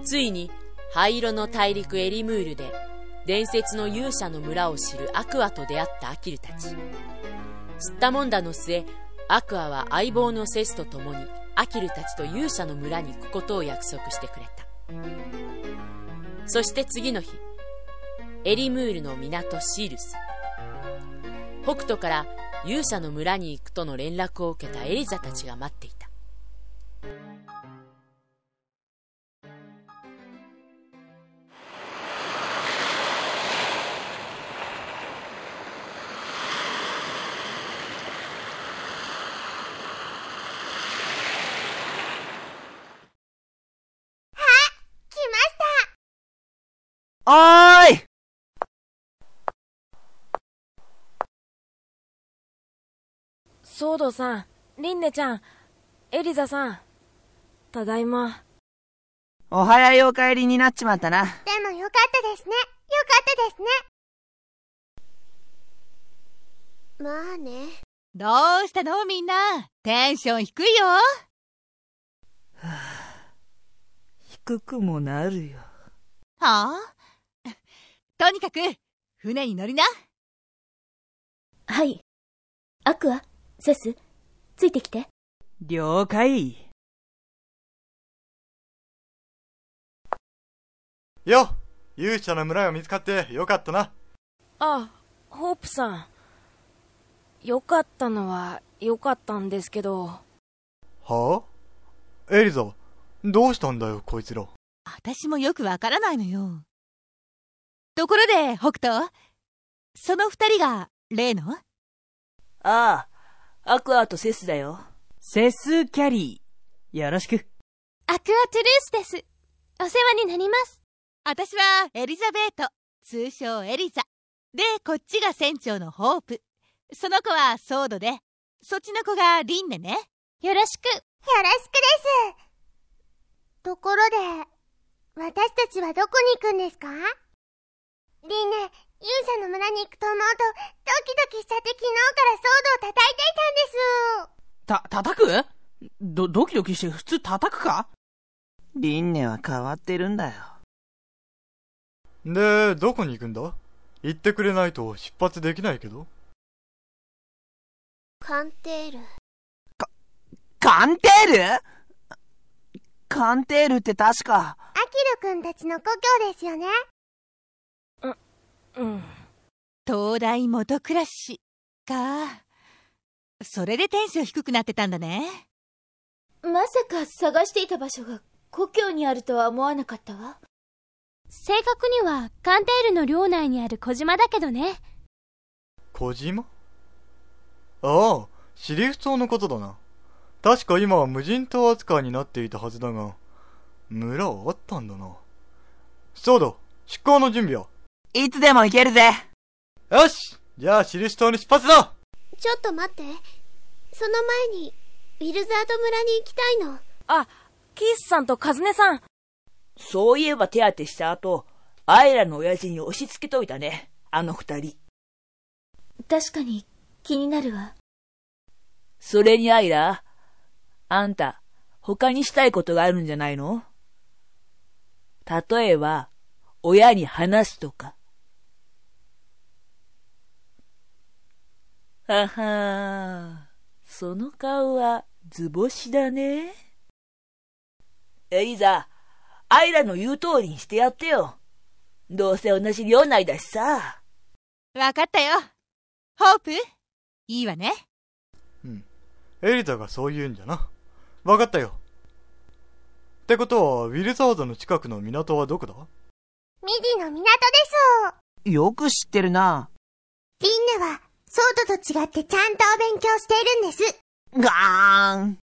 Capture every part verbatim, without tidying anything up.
ついに灰色の大陸エリムールで伝説の勇者の村を知るアクアと出会ったアキルたち。吸ったもんだの末、アクアは相棒のセスと共にアキルたちと勇者の村に行くことを約束してくれた。そして次の日、エリムールの港シールス、北斗から勇者の村に行くとの連絡を受けたエリザたちが待っていた。 おーい！ ソードさん、リンネちゃん、エリザさん、ただいま。 お早いお帰りになっちまったな。 でもよかったですね。よかったですね。まあね。 どうしたのみんな。テンション低いよ。はあ、低くもなるよ。 はあ？とにかく船に乗りな。 はい。アクア、セス、ついてきて。 了解。 よ、勇者の村が見つかってよかったな。 あ、ホープさん。よかったのはよかったんですけど。 はあ？エリザ、どうしたんだよこいつら。 私もよくわからないのよ。ところで北斗、その二人が例の？ ああ、アクアとセスだよ。 セスキャリー、よろしく。 アクアトゥルースです。お世話になります。 私はエリザベート、通称エリザ。で、こっちが船長のホープ。その子はソードで、そっちの子がリンネね。 よろしく。よろしくです。ところで、私たちはどこに行くんですか？リンネ、勇者の村に行くと思うと、ドキドキしちゃって昨日からソードを叩いていたんです。 た、叩く？ど、ドキドキして普通叩くか？リンネは変わってるんだよ。 で、どこに行くんだ？言ってくれないと出発できないけど。 カンテール。 か、カンテール？カンテールって確か。 アキルくんたちの故郷ですよね。 うん。 東大元暮らしか。それでテンション低くなってたんだね。 まさか探していた場所が故郷にあるとは思わなかったわ。 正確にはカンテールの領内にある小島だけどね。 小島？ああ、シリフ島のことだな。確か今は無人島扱いになっていたはずだが、村はあったんだな。そうだ、出港の準備は？ いつでも行けるぜ。 よし、じゃあシリフ島に出発だ。 ちょっと待って。その前に、ウィルザード村に行きたいの。 あ、キースさんとカズネさん。 そういえば手当てした後、アイラの親父に押し付けといたね、あの二人。 確かに気になるわ。 それにアイラ、あんた、他にしたいことがあるんじゃないの？例えば、親に話すとか。ははー、その顔は図星だね。エリザ、アイラの言う通りにしてやってよ。どうせ同じ領内だしさ。 わかったよ。ホープ、いいわね。 うん。エリザがそう言うんじゃな。わかったよ。ってことは、ウィルザードの近くの港はどこだ？ ミディの港です。 よく知ってるな。 リンネは、ソードと違ってちゃんとお勉強しているんです。 ガーン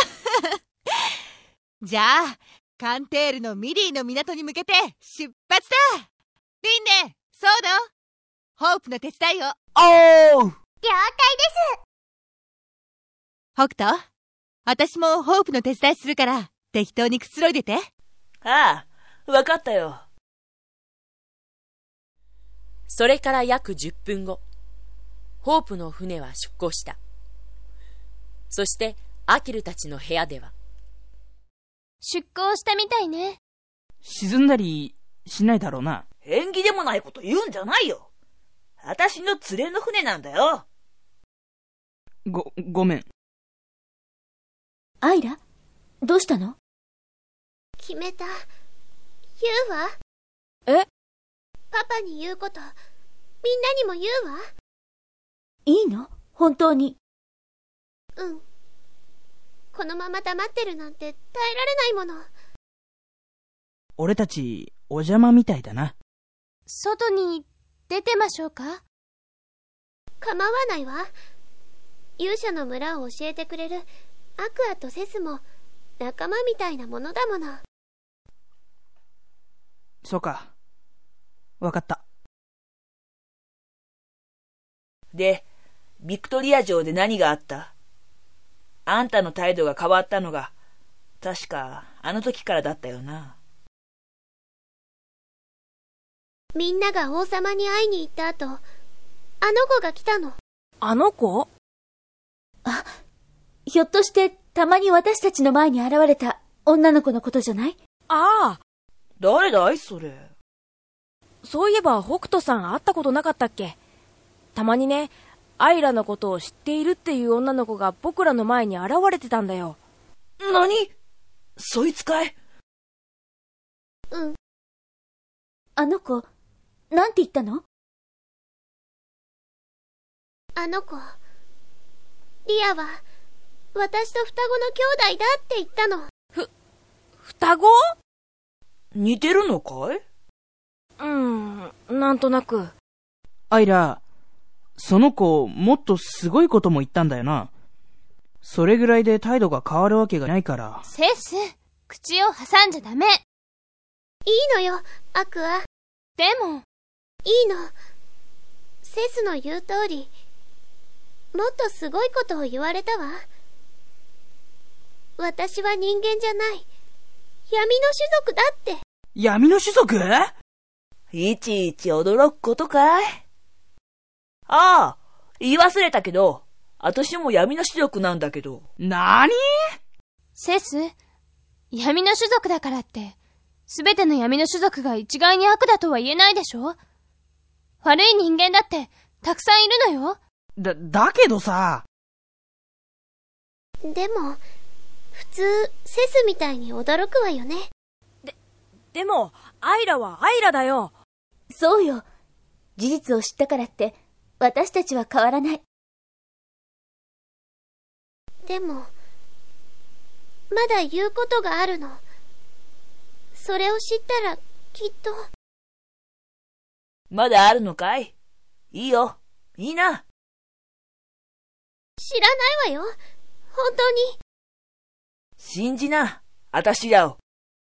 じゃあ、カンテールのミディの港に向けて出発だ。リンネ、ソード、ホープの手伝いを。 おー！ 了解です。 北斗、私もホープの手伝いするから適当にくつろいでて。 ああ、わかったよ。 それから約じゅっぷんご、ホープの船は出港した。そしてアキルたちの部屋では、 出港したみたいね。 沈んだりしないだろうな。 縁起でもないこと言うんじゃないよ。私の連れの船なんだよ。 ご、ごめん。 アイラ、どうしたの？ 決めた。言うわ。 え？ パパに言うこと、みんなにも言うわ。 いいの？本当に。 うん。このまま黙ってるなんて耐えられないもの。 俺たち、お邪魔みたいだな。 外に出てましょうか？ 構わないわ。勇者の村を教えてくれるアクアとセスも仲間みたいなものだもの。 そうか。わかった。 で、ビクトリア城で何があった？あんたの態度が変わったのが、確かあの時からだったよな。 みんなが王様に会いに行った後、あの子が来たの。 あの子？ あ、ひょっとしてたまに私たちの前に現れた女の子のことじゃない？ ああ。 誰だいそれ。 そういえば北斗さん会ったことなかったっけ？たまにね、アイラのことを知っているっていう女の子が僕らの前に現れてたんだよ。 何？そいつかい？ うん。 あの子、なんて言ったの？ あの子、リアは私と双子の兄弟だって言ったの。 ふ、双子？ 似てるのかい？ うーん、なんとなく。 アイラ、その子、もっとすごいことも言ったんだよな。それぐらいで態度が変わるわけがないから。 セス、口を挟んじゃダメ。 いいのよ、アクア。 でも。 いいの。セスの言う通り、もっとすごいことを言われたわ。私は人間じゃない。闇の種族だって。 闇の種族？ いちいち驚くことかい？ああ、言い忘れたけど、私も闇の種族なんだけど。 なーに？ セス、闇の種族だからって、すべての闇の種族が一概に悪だとは言えないでしょ？悪い人間だってたくさんいるのよ。 だ、だけどさ。 でも、普通、セスみたいに驚くわよね。 で、でも、アイラはアイラだよ。 そうよ。事実を知ったからって、私たちは変わらない。 でも、まだ言うことがあるの。それを知ったら、きっと。 まだあるのかい？いいよ。いいな。 知らないわよ。本当に。 信じな、あたしらを。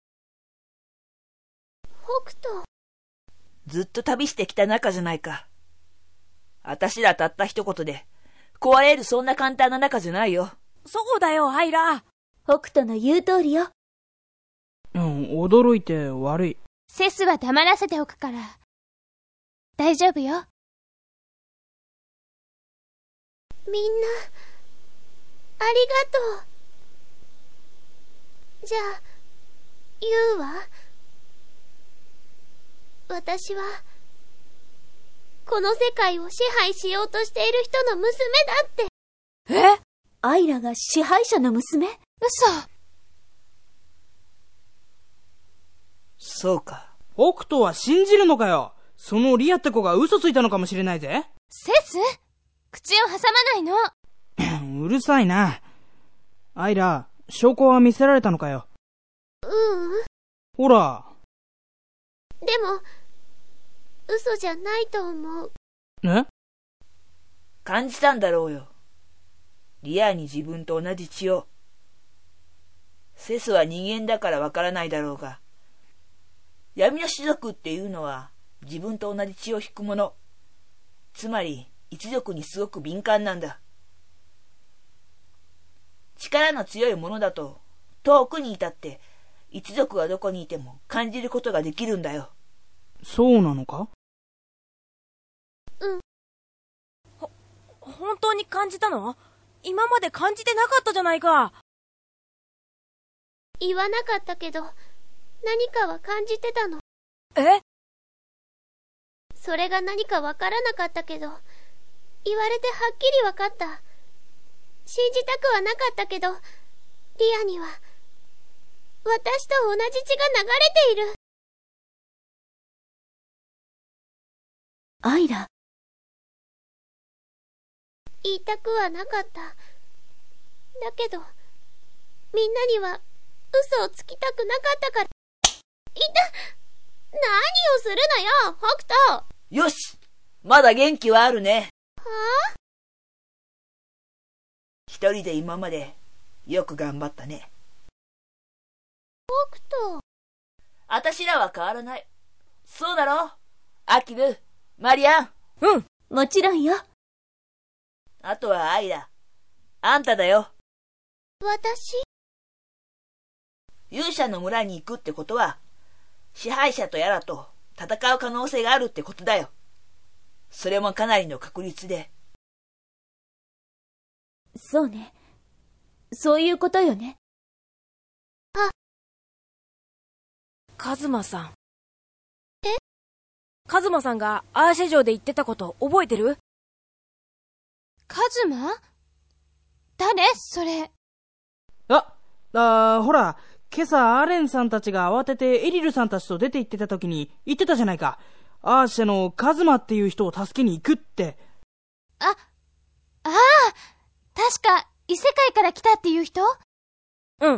北斗。 ずっと旅してきた仲じゃないか。あたしらたった一言で、壊れるそんな簡単な仲じゃないよ。 そうだよ、アイラ。 北斗の言う通りよ。 うん、驚いて悪い。 セスは黙らせておくから。大丈夫よ。 みんな、ありがとう。じゃあ、言うわ。私は、この世界を支配しようとしている人の娘だって。 え？ アイラが支配者の娘？ 嘘。 そうか。 北斗は信じるのかよ。そのリアって子が嘘ついたのかもしれないぜ。 セス？口を挟まないの。うるさいな。アイラ、証拠は見せられたのかよ。 ううん。 ほら。 でも、嘘じゃないと思う。 え？ 感じたんだろうよ。リアに自分と同じ血を。セスは人間だからわからないだろうが、闇の種族っていうのは自分と同じ血を引くもの。つまり一族にすごく敏感なんだ。力の強いものだと遠くにいたって一族がどこにいても感じることができるんだよ。 そうなのか？ うん。 ほ、本当に感じたの？今まで感じてなかったじゃないか。 言わなかったけど、 何かは感じてたの。 え？ それが何かわからなかったけど、言われてはっきりわかった。信じたくはなかったけど、リアには、私と同じ血が流れている。 アイラ。 言いたくはなかった。だけど、みんなには嘘をつきたくなかったから。いた！何をするのよ、北斗！ よし！まだ元気はあるね。 はあ？ 一人で今までよく頑張ったね。 北斗。 あたしらは変わらない。そうだろ？アキル、マリアン。 うん、 もちろんよ。 あとはアイラ。あんただよ。 私？ 勇者の村に行くってことは、支配者とやらと戦う可能性があるってことだよ。それもかなりの確率で。 そうね。そういうことよね。 あ。 カズマさん。 え？ カズマさんがアーシェ城で言ってたこと覚えてる？ カズマ？誰？それ。 あ、あー、ほら、今朝アレンさんたちが慌ててエリルさんたちと出て行ってた時に言ってたじゃないか。アーシェのカズマっていう人を助けに行くって。 あ、ああ、確か異世界から来たっていう人？ うん。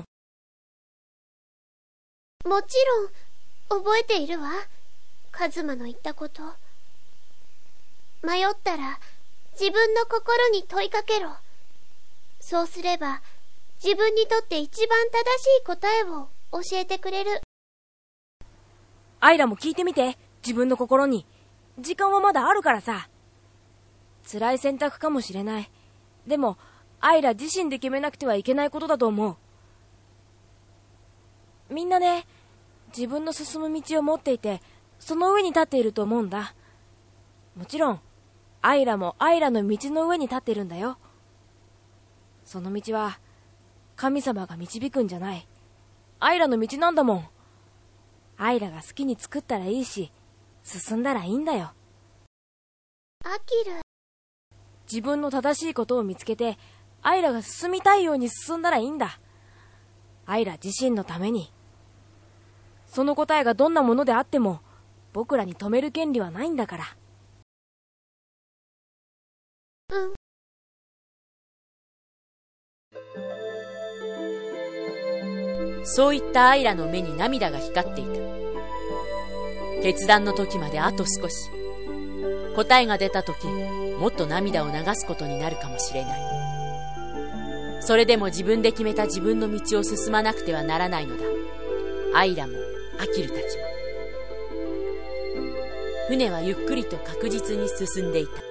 もちろん、覚えているわ。カズマの言ったこと。迷ったら、自分の心に問いかけろ。そうすれば、自分にとって一番正しい答えを教えてくれる。 アイラも聞いてみて、自分の心に。時間はまだあるからさ。辛い選択かもしれない。でも、アイラ自身で決めなくてはいけないことだと思う。みんなね、自分の進む道を持っていて、その上に立っていると思うんだ。もちろん、アイラもアイラの道の上に立っているんだよ。その道は、神様が導くんじゃない。アイラの道なんだもん。アイラが好きに作ったらいいし、進んだらいいんだよ。 アキル。 自分の正しいことを見つけて、アイラが進みたいように進んだらいいんだ。アイラ自身のために。その答えがどんなものであっても、僕らに止める権利はないんだから。 うん。 そういったアイラの目に涙が光っていた。決断の時まであと少し。答えが出た時、もっと涙を流すことになるかもしれない。それでも自分で決めた自分の道を進まなくてはならないのだ。アイラもアキルたちも。船はゆっくりと確実に進んでいた。